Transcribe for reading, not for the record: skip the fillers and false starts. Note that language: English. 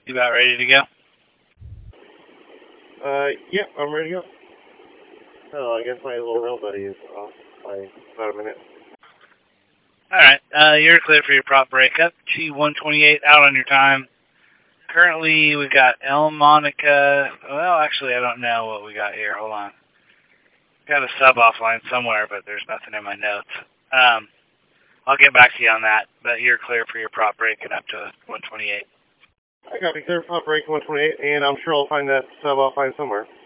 You about ready to go? Yeah, I'm ready to go. Oh, I guess my little rail buddy is off by about a minute. Alright, you're clear for your prop breakup. T128 out on your time. Currently, we got El Monica. Well, actually, I don't know what we got here. Hold on. Got a sub offline somewhere, but there's nothing in my notes. I'll get back to you on that, but you're clear for your prop breaking up to 128. I got to clear pop break 128, and I'm sure I'll find that sub offline somewhere.